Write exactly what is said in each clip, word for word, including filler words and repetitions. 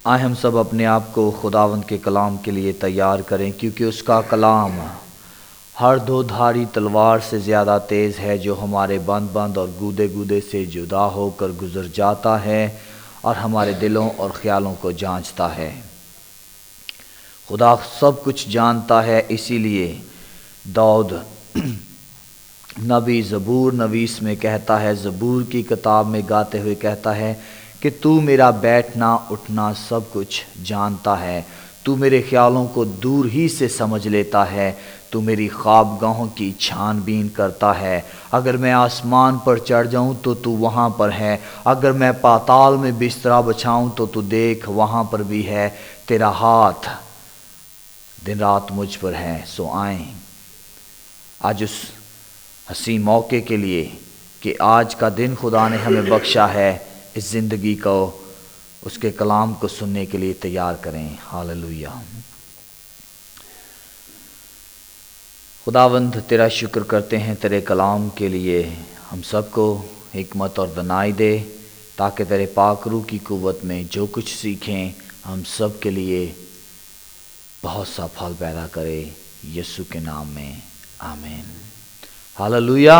آئے ہم سب اپنے آپ کو خداوند کے کلام کے لیے تیار کریں، کیونکہ اس کا کلام ہر دو دھاری تلوار سے زیادہ تیز ہے، جو ہمارے بند بند اور گودے گودے سے جدا ہو کر گزر جاتا ہے اور ہمارے دلوں اور خیالوں کو جانچتا ہے۔ خدا سب کچھ جانتا ہے، اسی لیے داؤد نبی زبور نویس میں کہتا ہے، زبور کی کتاب میں گاتے ہوئے کہتا ہے کہ تو میرا بیٹھنا اٹھنا سب کچھ جانتا ہے، تو میرے خیالوں کو دور ہی سے سمجھ لیتا ہے، تو میری خوابگاہوں کی چھان بین کرتا ہے۔ اگر میں آسمان پر چڑھ جاؤں تو تو وہاں پر ہے، اگر میں پاتال میں بستر بچھاؤں تو تو دیکھ وہاں پر بھی ہے، تیرا ہاتھ دن رات مجھ پر ہے۔ سو آئیں آج اس حسین موقع کے لیے کہ آج کا دن خدا نے ہمیں بخشا ہے، اس زندگی کو اس کے کلام کو سننے کے لیے تیار کریں۔ ہاللویہ۔ خداوند تیرا شکر کرتے ہیں تیرے کلام کے لیے، ہم سب کو حکمت اور دانائی دے تاکہ تیرے پاک روح کی قوت میں جو کچھ سیکھیں ہم سب کے لیے بہت سا پھل پیدا کرے، یسوع کے نام میں آمین۔ ہاللویہ۔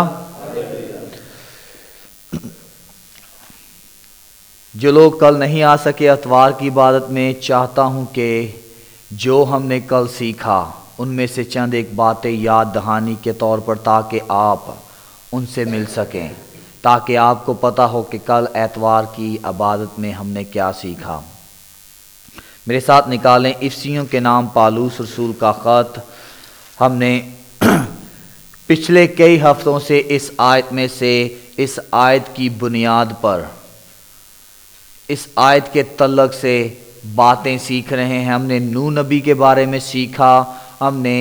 جو لوگ کل نہیں آ سکے اتوار کی عبادت میں، چاہتا ہوں کہ جو ہم نے کل سیکھا ان میں سے چند ایک باتیں یاد دہانی کے طور پر، تاکہ آپ ان سے مل سکیں، تاکہ آپ کو پتہ ہو کہ کل اتوار کی عبادت میں ہم نے کیا سیکھا۔ میرے ساتھ نکالیں افسیوں کے نام پالوس رسول کا خط۔ ہم نے پچھلے کئی ہفتوں سے اس آیت میں سے اس آیت کی بنیاد پر اس آیت کے تعلق سے باتیں سیکھ رہے ہیں۔ ہم نے نوح نبی کے بارے میں سیکھا، ہم نے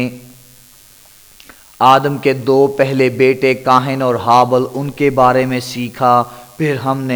آدم کے دو پہلے بیٹے کاہن اور ہابل ان کے بارے میں سیکھا، پھر ہم نے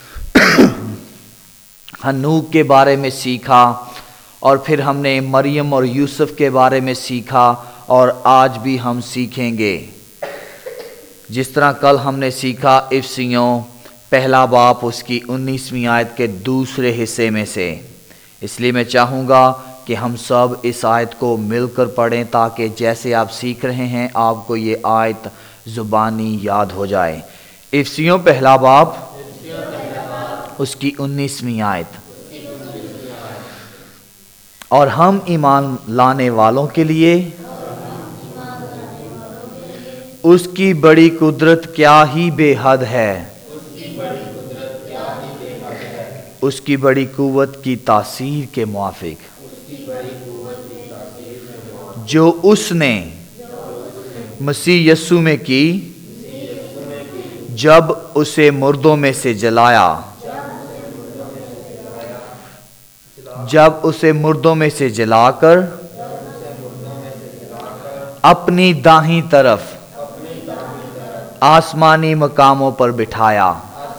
ہنوک کے بارے میں سیکھا، اور پھر ہم نے مریم اور یوسف کے بارے میں سیکھا، اور آج بھی ہم سیکھیں گے۔ جس طرح کل ہم نے سیکھا افسیوں پہلا باپ اس کی انیسویں آیت کے دوسرے حصے میں سے، اس لیے میں چاہوں گا کہ ہم سب اس آیت کو مل کر پڑھیں، تاکہ جیسے آپ سیکھ رہے ہیں آپ کو یہ آیت زبانی یاد ہو جائے۔ افسیوں پہلا باپ اس کی انیسویں آیت۔ اور ہم ایمان لانے والوں کے لیے اس کی بڑی قدرت کیا ہی بے حد ہے، اس کی بڑی قوت کی تاثیر کے موافق، جو اس نے مسیح یسوع میں کی جب اسے مردوں میں سے جلایا جب اسے مردوں میں سے جلا کر اپنی دائیں طرف آسمانی مقاموں پر بٹھایا۔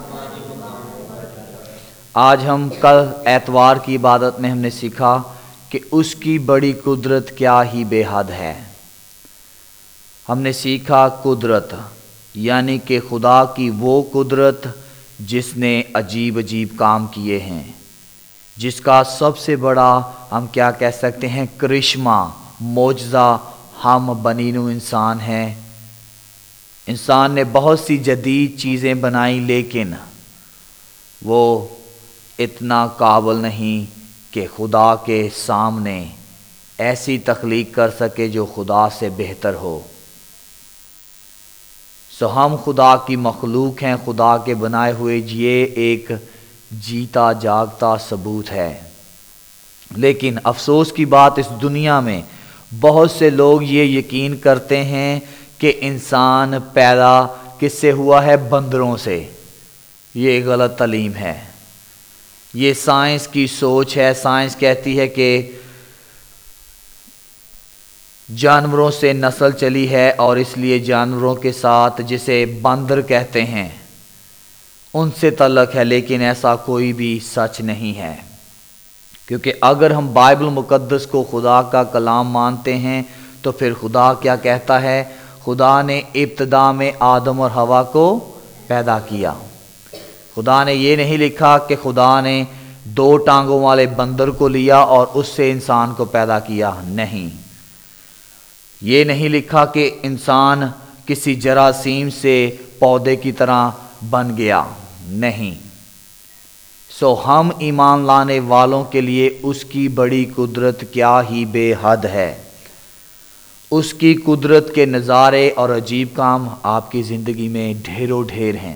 آج ہم کل اتوار کی عبادت میں ہم نے سیکھا کہ اس کی بڑی قدرت کیا ہی بے حد ہے۔ ہم نے سیکھا قدرت یعنی کہ خدا کی وہ قدرت جس نے عجیب عجیب کام کیے ہیں، جس کا سب سے بڑا ہم کیا کہہ سکتے ہیں کرشمہ معجزہ ہم بنی نوع انسان ہیں۔ انسان نے بہت سی جدید چیزیں بنائی، لیکن وہ اتنا قابل نہیں کہ خدا کے سامنے ایسی تخلیق کر سکے جو خدا سے بہتر ہو۔ سو ہم خدا کی مخلوق ہیں، خدا کے بنائے ہوئے، یہ ایک جیتا جاگتا ثبوت ہے۔ لیکن افسوس کی بات اس دنیا میں بہت سے لوگ یہ یقین کرتے ہیں کہ انسان پیدا کس سے ہوا ہے؟ بندروں سے۔ یہ غلط تعلیم ہے، یہ سائنس کی سوچ ہے۔ سائنس کہتی ہے کہ جانوروں سے نسل چلی ہے، اور اس لیے جانوروں کے ساتھ جسے بندر کہتے ہیں ان سے تعلق ہے، لیکن ایسا کوئی بھی سچ نہیں ہے، کیونکہ اگر ہم بائبل مقدس کو خدا کا کلام مانتے ہیں تو پھر خدا کیا کہتا ہے؟ خدا نے ابتدا میں آدم اور حوا کو پیدا کیا۔ خدا نے یہ نہیں لکھا کہ خدا نے دو ٹانگوں والے بندر کو لیا اور اس سے انسان کو پیدا کیا؟ نہیں۔ یہ نہیں لکھا کہ انسان کسی جراثیم سے پودے کی طرح بن گیا، نہیں۔ سو ہم ایمان لانے والوں کے لیے اس کی بڑی قدرت کیا ہی بے حد ہے۔ اس کی قدرت کے نظارے اور عجیب کام آپ کی زندگی میں ڈھیروں ڈھیر ہیں۔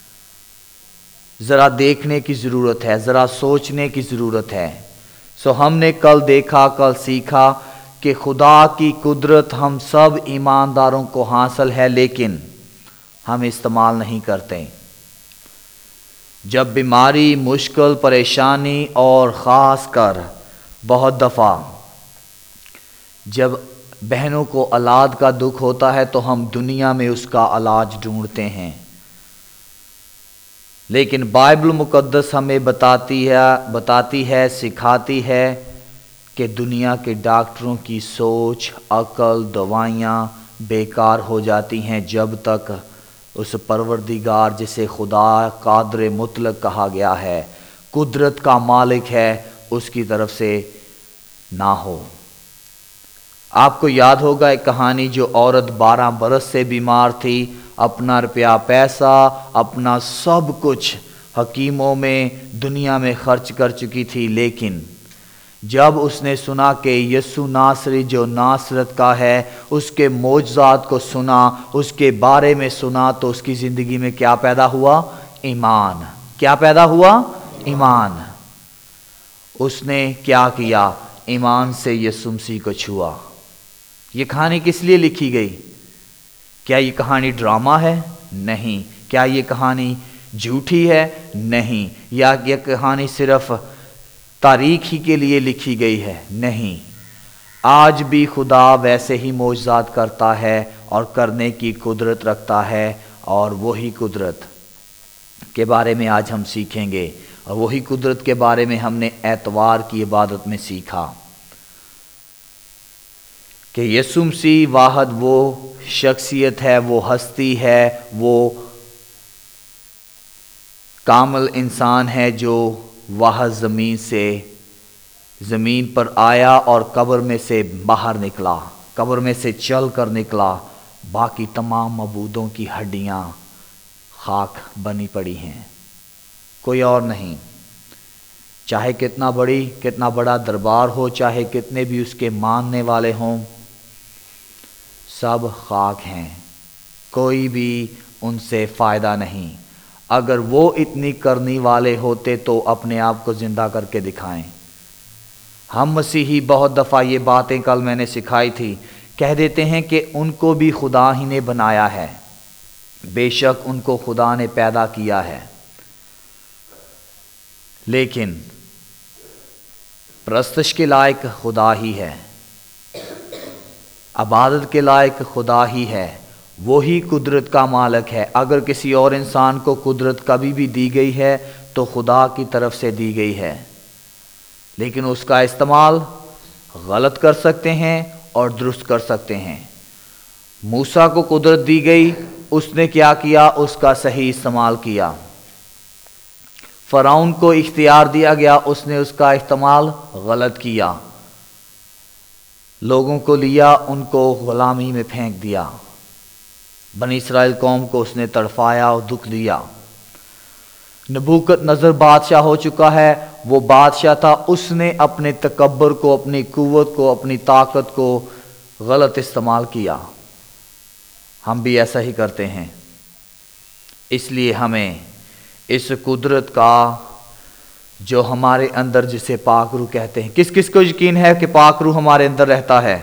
ذرا دیکھنے کی ضرورت ہے، ذرا سوچنے کی ضرورت ہے۔ سو ہم نے کل دیکھا، کل سیکھا کہ خدا کی قدرت ہم سب ایمانداروں کو حاصل ہے، لیکن ہم استعمال نہیں کرتے۔ جب بیماری، مشکل، پریشانی اور خاص کر بہت دفعہ جب بہنوں کو اولاد کا دکھ ہوتا ہے تو ہم دنیا میں اس کا علاج ڈھونڈتے ہیں، لیکن بائبل مقدس ہمیں بتاتی ہے بتاتی ہے سکھاتی ہے کہ دنیا کے ڈاکٹروں کی سوچ، عقل، دوائیاں بیکار ہو جاتی ہیں جب تک اس پروردگار جسے خدا قادر مطلق کہا گیا ہے، قدرت کا مالک ہے، اس کی طرف سے نہ ہو۔ آپ کو یاد ہوگا ایک کہانی، جو عورت بارہ برس سے بیمار تھی، اپنا روپیہ پیسہ، اپنا سب کچھ حکیموں میں، دنیا میں خرچ کر چکی تھی، لیکن جب اس نے سنا کہ یسوع ناصری جو ناصرت کا ہے، اس کے معجزات کو سنا، اس کے بارے میں سنا، تو اس کی زندگی میں کیا پیدا ہوا؟ ایمان۔ کیا پیدا ہوا؟ ایمان۔ اس نے کیا کیا؟ ایمان سے یسوع مسیح کو چھوا۔ یہ کہانی کس لیے لکھی گئی؟ کیا یہ کہانی ڈرامہ ہے؟ نہیں۔ کیا یہ کہانی جھوٹی ہے؟ نہیں۔ یا یہ کہانی صرف تاریخ ہی کے لیے لکھی گئی ہے؟ نہیں۔ آج بھی خدا ویسے ہی معجزات کرتا ہے اور کرنے کی قدرت رکھتا ہے، اور وہی قدرت کے بارے میں آج ہم سیکھیں گے، اور وہی قدرت کے بارے میں ہم نے اتوار کی عبادت میں سیکھا کہ یسوع مسیح واحد وہ شخصیت ہے، وہ ہستی ہے، وہ کامل انسان ہے جو واحد زمین سے زمین پر آیا اور قبر میں سے باہر نکلا، قبر میں سے چل کر نکلا۔ باقی تمام معبودوں کی ہڈیاں خاک بنی پڑی ہیں، کوئی اور نہیں۔ چاہے کتنا بڑی کتنا بڑا دربار ہو، چاہے کتنے بھی اس کے ماننے والے ہوں، سب خاک ہیں، کوئی بھی ان سے فائدہ نہیں۔ اگر وہ اتنی کرنی والے ہوتے تو اپنے آپ کو زندہ کر کے دکھائیں۔ ہم مسیحی بہت دفعہ یہ باتیں کل میں نے سکھائی تھی، کہہ دیتے ہیں کہ ان کو بھی خدا ہی نے بنایا ہے۔ بے شک ان کو خدا نے پیدا کیا ہے، لیکن پرستش کے لائق خدا ہی ہے، عبادت کے لائق خدا ہی ہے، وہی قدرت کا مالک ہے۔ اگر کسی اور انسان کو قدرت کبھی بھی دی گئی ہے تو خدا کی طرف سے دی گئی ہے، لیکن اس کا استعمال غلط کر سکتے ہیں اور درست کر سکتے ہیں۔ موسیٰ کو قدرت دی گئی، اس نے کیا کیا؟ اس کا صحیح استعمال کیا۔ فرعون کو اختیار دیا گیا، اس نے اس کا استعمال غلط کیا، لوگوں کو لیا، ان کو غلامی میں پھینک دیا، بنی اسرائیل قوم کو اس نے تڑفایا اور دکھ دیا۔ نبوکت نظر بادشاہ ہو چکا ہے، وہ بادشاہ تھا، اس نے اپنے تکبر کو، اپنی قوت کو، اپنی طاقت کو غلط استعمال کیا۔ ہم بھی ایسا ہی کرتے ہیں، اس لیے ہمیں اس قدرت کا جو ہمارے اندر، جسے پاک روح کہتے ہیں، کس کس کو یقین ہے کہ پاک روح ہمارے اندر رہتا ہے؟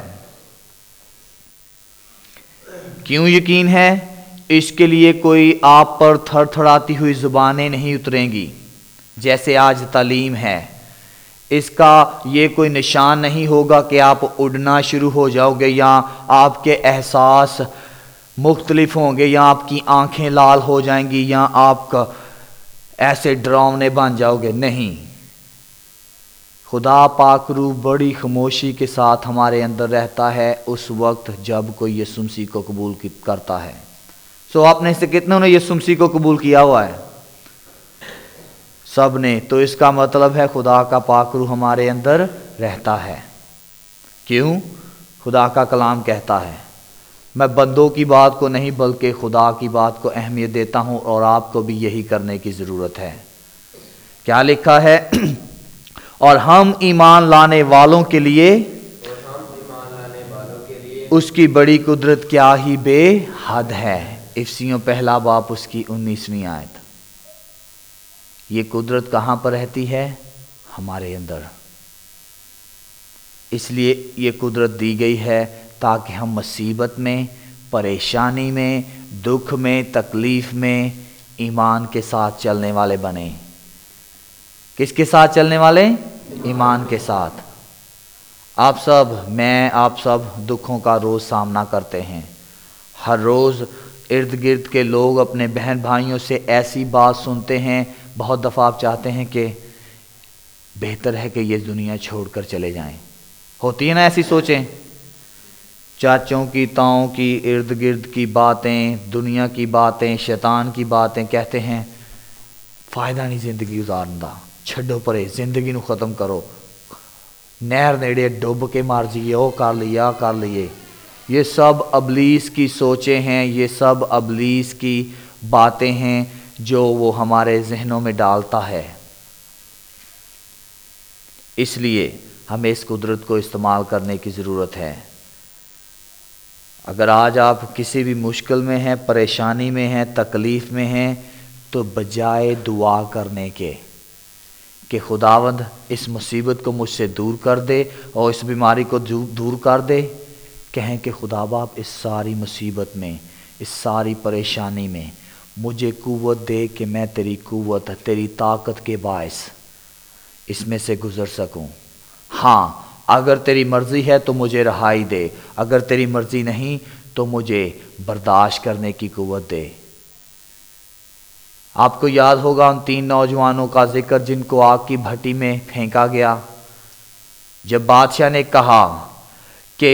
کیوں یقین ہے؟ اس کے لیے کوئی آپ پر تھر تھڑاتی ہوئی زبانیں نہیں اتریں گی جیسے آج تعلیم ہے۔ اس کا یہ کوئی نشان نہیں ہوگا کہ آپ اڑنا شروع ہو جاؤ گے، یا آپ کے احساس مختلف ہوں گے، یا آپ کی آنکھیں لال ہو جائیں گی، یا آپ کا ایسے ڈراؤنے بن جاؤ گے۔ نہیں، خدا پاک روح بڑی خاموشی کے ساتھ ہمارے اندر رہتا ہے اس وقت جب کوئی یسوع مسیح کو قبول کرتا ہے۔ سو آپ نے سے کتنوں نے یسوع مسیح کو قبول کیا ہوا ہے؟ سب نے، تو اس کا مطلب ہے خدا کا پاک روح ہمارے اندر رہتا ہے۔ کیوں؟ خدا کا کلام کہتا ہے، میں بندوں کی بات کو نہیں بلکہ خدا کی بات کو اہمیت دیتا ہوں، اور آپ کو بھی یہی کرنے کی ضرورت ہے۔ کیا لکھا ہے؟ اور ہم ایمان لانے والوں کے لیے اس کی بڑی قدرت کیا ہی بے حد ہے۔ افسیوں پہلا باب اس کی انیسویں آیت۔ یہ قدرت کہاں پر رہتی ہے؟ ہمارے اندر۔ اس لیے یہ قدرت دی گئی ہے تاکہ ہم مصیبت میں، پریشانی میں، دکھ میں، تکلیف میں ایمان کے ساتھ چلنے والے بنیں۔ کس کے ساتھ چلنے والے؟ ایمان کے ساتھ۔ آپ سب، میں آپ سب دکھوں کا روز سامنا کرتے ہیں۔ ہر روز ارد گرد کے لوگ اپنے بہن بھائیوں سے ایسی بات سنتے ہیں، بہت دفعہ آپ چاہتے ہیں کہ بہتر ہے کہ یہ دنیا چھوڑ کر چلے جائیں۔ ہوتی ہے نا ایسی سوچیں؟ چاچوں کی، تاؤں کی، ارد گرد کی باتیں، دنیا کی باتیں، شیطان کی باتیں، کہتے ہیں فائدہ نہیں زندگی گزارن دا، چھڈو پرے، زندگی نو ختم کرو، نہر نیڑے ڈوب کے مار جائیے، او کر لیے، آ کر لیے۔ یہ سب ابلیس کی سوچیں ہیں، یہ سب ابلیس کی باتیں ہیں جو وہ ہمارے ذہنوں میں ڈالتا ہے۔ اس لیے ہمیں اس قدرت کو استعمال کرنے کی ضرورت ہے۔ اگر آج آپ کسی بھی مشکل میں ہیں، پریشانی میں ہیں، تکلیف میں ہیں، تو بجائے دعا کرنے کے کہ خداوند اس مصیبت کو مجھ سے دور کر دے اور اس بیماری کو دور کر دے، کہیں کہ خدا باپ اس ساری مصیبت میں، اس ساری پریشانی میں مجھے قوت دے کہ میں تیری قوت، تیری طاقت کے باعث اس میں سے گزر سکوں۔ ہاں، اگر تیری مرضی ہے تو مجھے رہائی دے، اگر تیری مرضی نہیں تو مجھے برداشت کرنے کی قوت دے۔ آپ کو یاد ہوگا ان تین نوجوانوں کا ذکر جن کو آگ کی بھٹی میں پھینکا گیا۔ جب بادشاہ نے کہا کہ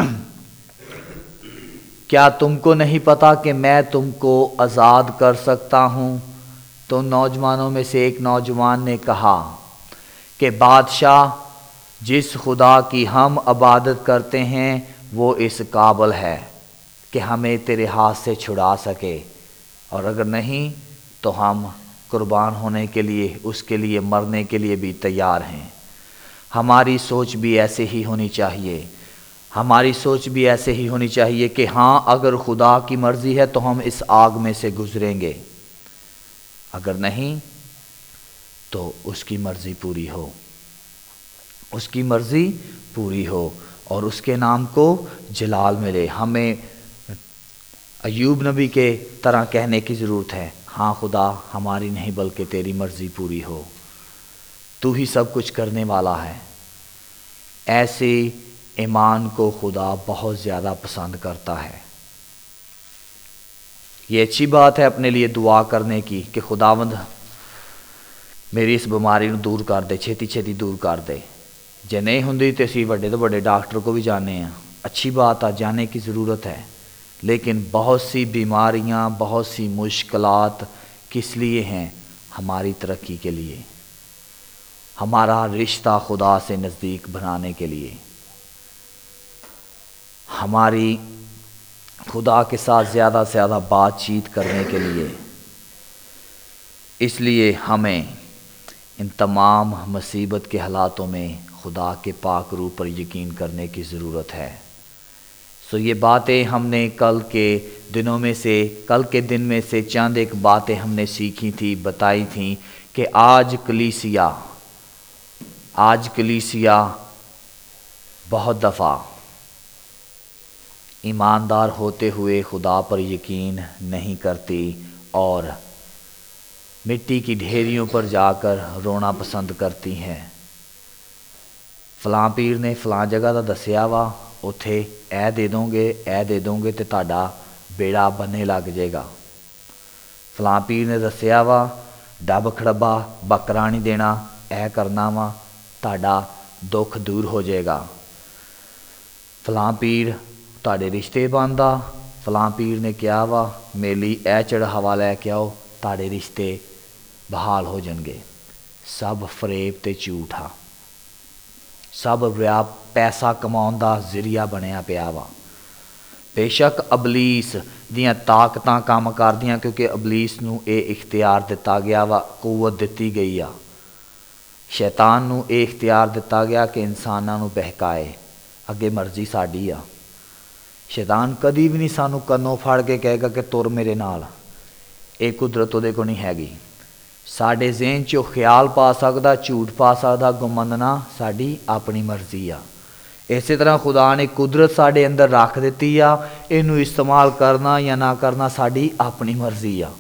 کیا تم کو نہیں پتا کہ میں تم کو آزاد کر سکتا ہوں، تو ان نوجوانوں میں سے ایک نوجوان نے کہا کہ بادشاہ، جس خدا کی ہم عبادت کرتے ہیں وہ اس قابل ہے کہ ہمیں تیرے ہاتھ سے چھڑا سکے، اور اگر نہیں تو ہم قربان ہونے کے لیے، اس کے لیے مرنے کے لیے بھی تیار ہیں۔ ہماری سوچ بھی ایسے ہی ہونی چاہیے، ہماری سوچ بھی ایسے ہی ہونی چاہیے کہ ہاں، اگر خدا کی مرضی ہے تو ہم اس آگ میں سے گزریں گے، اگر نہیں تو اس کی مرضی پوری ہو، اس کی مرضی پوری ہو اور اس کے نام کو جلال ملے۔ ہمیں ایوب نبی کے طرح کہنے کی ضرورت ہے، ہاں خدا، ہماری نہیں بلکہ تیری مرضی پوری ہو، تو ہی سب کچھ کرنے والا ہے۔ ایسے ایمان کو خدا بہت زیادہ پسند کرتا ہے۔ یہ اچھی بات ہے اپنے لیے دعا کرنے کی کہ خداوند میری اس بیماری کو دور کر دے، چھیتی چھیتی دور کر دے۔ جے نہیں ہوندی تے اسی بڑے تو بڑے ڈاکٹر کو بھی جانے ہیں، اچھی بات ہے، جانے کی ضرورت ہے، لیکن بہت سی بیماریاں، بہت سی مشکلات کس لیے ہیں؟ ہماری ترقی کے لیے، ہمارا رشتہ خدا سے نزدیک بنانے کے لیے، ہماری خدا کے ساتھ زیادہ سے زیادہ بات چیت کرنے کے لیے۔ اس لیے ہمیں ان تمام مصیبت کے حالاتوں میں خدا کے پاک روح پر یقین کرنے کی ضرورت ہے۔ سو یہ باتیں ہم نے کل کے دنوں میں سے کل کے دن میں سے چند ایک باتیں ہم نے سیکھی تھی، بتائی تھیں کہ آج کلیسیا آج کلیسیا بہت دفعہ ایماندار ہوتے ہوئے خدا پر یقین نہیں کرتی اور مٹی کی ڈھیریوں پر جا کر رونا پسند کرتی ہیں۔ فلاں پیر نے فلاں جگہ دا دسیا وا، اتھے اے دے دوں گے اے دے دوں گے تے تہاڈا بیڑا بننے لگ جائے گا۔ فلاں پیر نے دسیا وا ڈب کھڑبا بکرا نہیں دینا، اے کرنا وا تہاڈا دکھ دور ہو جائے گا۔ فلاں پیر تہاڈے رشتے باندا، فلاں پیر نے کیا وا میرے لیے اے چڑھاوا لے کے آؤ، تہاڈے رشتے بحال ہو جان گے۔ सब फरेब ते झूठ आ, सब व्या पैसा कमाउण दा जरिया बनिया पिया वा। बेशक अबलीस दियां ताकतां काम करदियां, क्योंकि अबलीस नूं ये इख्तियार दिता गया वा, कुवत दिती गई आ। शैतान नूं ये इख्तियार दिता गया कि इंसानां नूं बहकाए, अगे मर्जी साडी आ। शैतान कदी भी नहीं सानू कन्नों फड़ के कहेगा कि तुर मेरे नाल, ये कुदरत उहदे कोल नहीं हैगी। साडे ज़हन च ख्याल पा सकदा, झूठ पा सकदा, गुमंदना साडी अपनी मर्जी आ। इस तरह खुदा ने कुदरत साडे अंदर रख दिती आ, इनू इस्तेमाल करना या ना करना साडी अपनी मर्जी आ।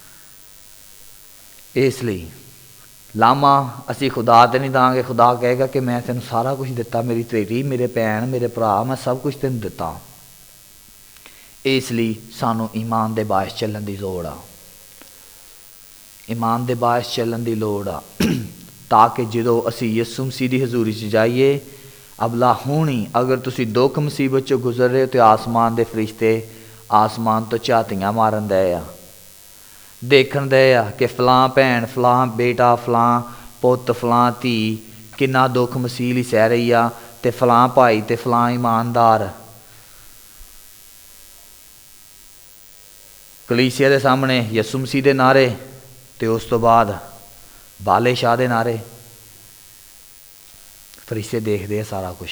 इसलिए लामा असी खुदा ते नहीं दांगे। खुदा कहेगा कि मैं तेन सारा कुछ दिता, मेरी तेरी मेरे भैन मेरे भरा, मैं सब कुछ तेन दिता। इसलिए सानू ईमान दे बायस चलन की लोड़ आ, ईमान दे बायस चलन की लोड़ आ, ताकि जो असी यसू मसीह की हजूरी च जाइए। अबला हुणी अगर तुसी दुख मुसीबत चो गुजर रहे हो तो आसमान के फरिश्ते आसमान तो झातियां मारन दे आ, देखन दे आ कि फलां भैन फलां बेटा फलां पुत फलां धी किन्ना दुख मसीह सह रही आ, ते फलां भाई ते फलां ईमानदार कलीसिया के सामने यसू मसीह के नारे, तो उस तो बाद बाले शाह के नारे, फरिश्ते देखते हैं सारा कुछ।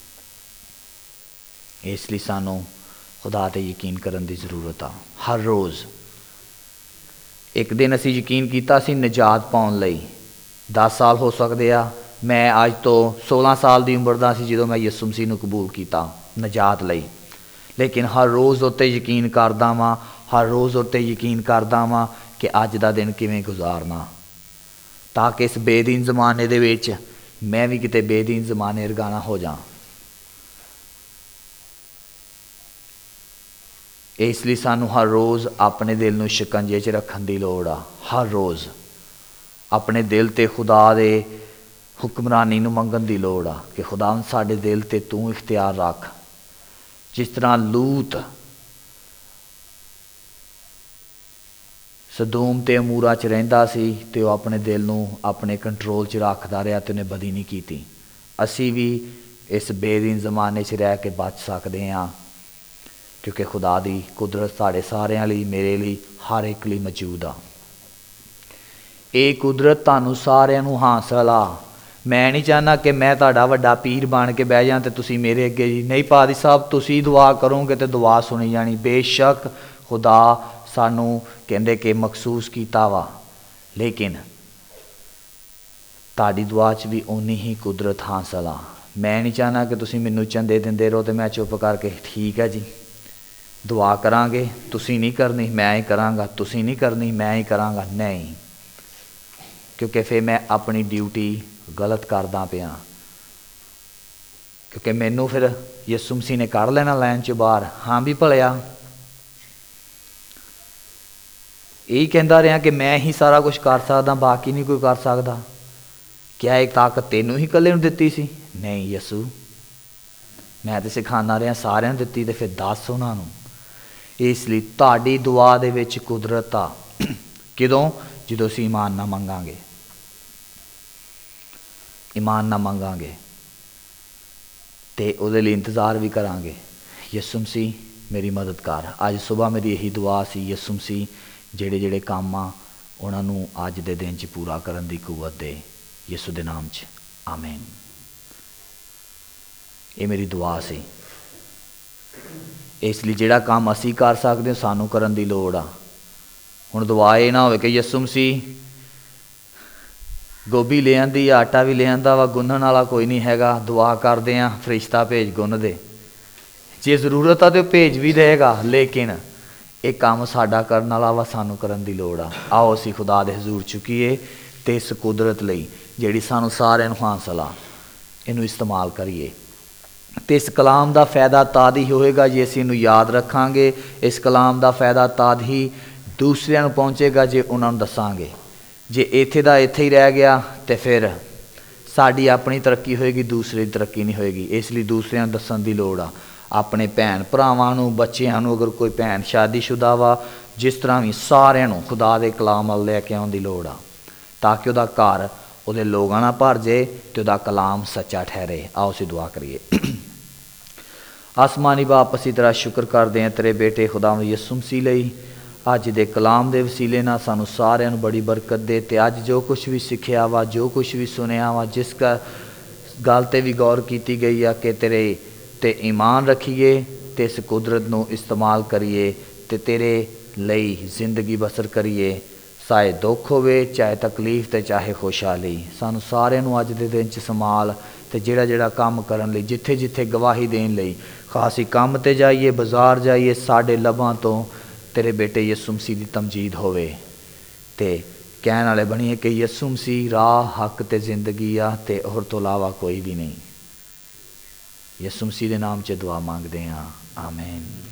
इसलिए सानू खुदा ते यकीन करने की जरूरत आ। हर रोज़ एक दिन असी यकीन किया सी निजात पाउण लई, दस साल हो सकते आ, मैं अज तो सोलह साल की उम्र का सी जो मैं यसू मसीह नूं कबूल किया निजात लई। लेकिन हर रोज़ उत्ते यकीन करदा वां, हर रोज़ उत्ते यकीन करदा वां कि अज दा दिन किवें गुजारना, ताकि इस बेदीन जमाने दे विच मैं भी किते बेदीन जमाने वर्गा ना हो जा। इसलिए सानू हर रोज़ अपने दिल नूं शिकंजे च रखण दी लोड़ आ। हर रोज़ अपने दिल ते खुदा दे हुक्मरानी नूं मंगण दी लोड़ आ कि खुदा साडे दिल ते तू इख्तियार रख। जिस तरह लूत सदूम ते अमूरा च रहिंदा सी ते वह अपने दिल नूं अपने कंट्रोल च रखदा रहा ते उन्हें बदी नहीं की। असी भी इस बेदीन जमाने च रह के बच सकते हैं, क्योंकि खुदा दी कुदरत साढ़े सारिਆਂ ਲਈ मेरे लिए हर एक लिए मौजूद आ। ये कुदरत तुहानू सारिਆਂ ਨੂੰ हासिल आ। मैं नहीं चाहना कि मैं तुहाडा वड्डा पीर बन के बह जां ते तुसी मेरे अगे जी नहीं पादी साहब तुसी दुआ करोगे तो दुआ सुनी जानी। बेशक खुदा सानू कहंदे कि मखसूस कीता वा, लेकिन तुहाडी दुआ च भी उन्नी ही कुदरत हासिल आ। मैं नहीं चाहना कि तुसी मैनू चंदे दिंदे रहो तो मैं चुप करके ठीक है जी दुआ करांगे, तुसी नहीं करनी मैं ही करांगा, तुसी नहीं करनी मैं ही करांगा, नहीं, क्योंकि फिर मैं अपनी ड्यूटी गलत करदा पिया। क्योंकि मैनू फिर यसू मसीह ने कढ़ लेना लैन च बाहर। हाँ भी भलिया यही कहता रहा कि मैं ही सारा कुछ कर सकदा, बाकी नहीं कोई कर सकता। क्या एक ताकत तेनू ही कल्ले नूं दित्ती सी? नहीं यसू, मैं तो सिखाना रहा सारिਆਂ ਨੂੰ दित्ती, तो फिर दस उन्होंने। इसलिए तुहाडी दुआ दे विच कुदरत आ। किदों? जदों असीं ईमान ना मंगांगे, ईमान ना मंगांगे तो उहदे लई इंतज़ार भी करांगे। यसू मसीह मेरी मदद कर। अज सुबह मेरी यही दुआ सी, यसू मसीह ਜਿਹੜੇ ਜਿਹੜੇ काम आ उन्होंने अज के दिन च पूरा करन दी कुवत दे, यसू दे नाम च आमीन। ये मेरी दुआ सी। इसलिए जिहड़ा काम असी कर सकते सानू करन दी लोड़ आ। हुण दुआ ये ना होवे कि यसू मसीह गोभी ले आंदी, आटा भी ले आंदा वा, गुन्नण वाला कोई नहीं हैगा, दुआ करदे आ फरिश्ता भेज गुन्न दे, जे जरूरत आ तो भेज भी देगा, लेकिन एक काम साडा करन वाला वा, सानू करन दी लोड़ आ। आओ असीं खुदा दे हजूर चुकीए ते इस कुदरत लई जिहड़ी सानू सारिਆਂ ਨੂੰ हासिल आ इनू इस्तेमाल करिए। तो इस कलाम का फायदा तद ही होएगा जे असीं इनू याद रखांगे। इस कलाम का फायदा तद ही दूसरिਆਂ ਨੂੰ पहुँचेगा जे उन्होंने दसांगे। जे इत्थे दा इत्थे ही रह गया तो फिर साडी अपनी तरक्की होएगी, दूसरे की तरक्की नहीं होएगी। इसलिए दूसरिਆਂ ਨੂੰ दसन की लोड़ आ। अपने भैन भरावां नूं, बच्चिਆਂ नूं, अगर कोई भैन शादीशुदा वा, जिस तरह भी सारिਆਂ ਨੂੰ खुदा दे कलाम अल लैके आउण दी लोड़ आ, ताकि उहदा घर ਉਹਦੇ ਲੋਕਾਂ ਨਾਲ ਭਰ ਜੇ ਤੇ ਉਹਦਾ ਕਲਾਮ ਸੱਚਾ ਠਹਿਰੇ। ਆਓ ਅਸੀਂ ਦੁਆ ਕਰੀਏ। ਆਸਮਾਨੀ ਬਾਪ, ਅਸੀਂ ਤੇਰਾ ਸ਼ੁਕਰ ਕਰਦੇ ਹਾਂ ਤੇਰੇ ਬੇਟੇ ਖੁਦਾਵੰਦ ਯਿਸੂ ਮਸੀਹ ਲਈ। ਅੱਜ ਦੇ ਕਲਾਮ ਦੇ ਵਸੀਲੇ ਨਾਲ ਸਾਨੂੰ ਸਾਰਿਆਂ ਨੂੰ ਬੜੀ ਬਰਕਤ ਦੇ, ਤੇ ਅੱਜ ਜੋ ਕੁਛ ਵੀ ਸਿੱਖਿਆ ਵਾ, ਜੋ ਕੁਛ ਵੀ ਸੁਣਿਆ ਵਾ, ਜਿਸ ਕ ਗੱਲ 'ਤੇ ਵੀ ਗੌਰ ਕੀਤੀ ਗਈ ਆ ਕਿ ਤੇਰੇ 'ਤੇ ਈਮਾਨ ਰੱਖੀਏ ਅਤੇ ਇਸ ਕੁਦਰਤ ਨੂੰ ਇਸਤੇਮਾਲ ਕਰੀਏ ਅਤੇ ਤੇਰੇ ਲਈ ਜ਼ਿੰਦਗੀ ਬਸਰ ਕਰੀਏ। ਚਾਹੇ ਦੁੱਖ ਹੋਵੇ, ਚਾਹੇ ਤਕਲੀਫ ਅਤੇ ਚਾਹੇ ਖੁਸ਼ਹਾਲੀ, ਸਾਨੂੰ ਸਾਰਿਆਂ ਨੂੰ ਅੱਜ ਦੇ ਦਿਨ 'ਚ ਸੰਭਾਲ, ਅਤੇ ਜਿਹੜਾ ਜਿਹੜਾ ਕੰਮ ਕਰਨ ਲਈ, ਜਿੱਥੇ ਜਿੱਥੇ ਗਵਾਹੀ ਦੇਣ ਲਈ, ਖਾਸੀ ਕੰਮ 'ਤੇ ਜਾਈਏ, ਬਾਜ਼ਾਰ ਜਾਈਏ, ਸਾਡੇ ਲਬਾਂ ਤੋਂ ਤੇਰੇ ਬੇਟੇ ਯਿਸੂ ਮਸੀਹ ਦੀ ਤਮਜੀਦ ਹੋਵੇ ਅਤੇ ਕਹਿਣ ਵਾਲੇ ਬਣੀਏ ਕਿ ਯਿਸੂ ਮਸੀਹ ਰਾਹ, ਹੱਕ ਅਤੇ ਜ਼ਿੰਦਗੀ ਆ, ਅਤੇ ਹੋਰ ਤੋਂ ਇਲਾਵਾ ਕੋਈ ਵੀ ਨਹੀਂ। ਯਿਸੂ ਮਸੀਹ ਦੇ ਨਾਮ 'ਚ ਦੁਆ ਮੰਗਦੇ ਹਾਂ, ਆਮੀਨ।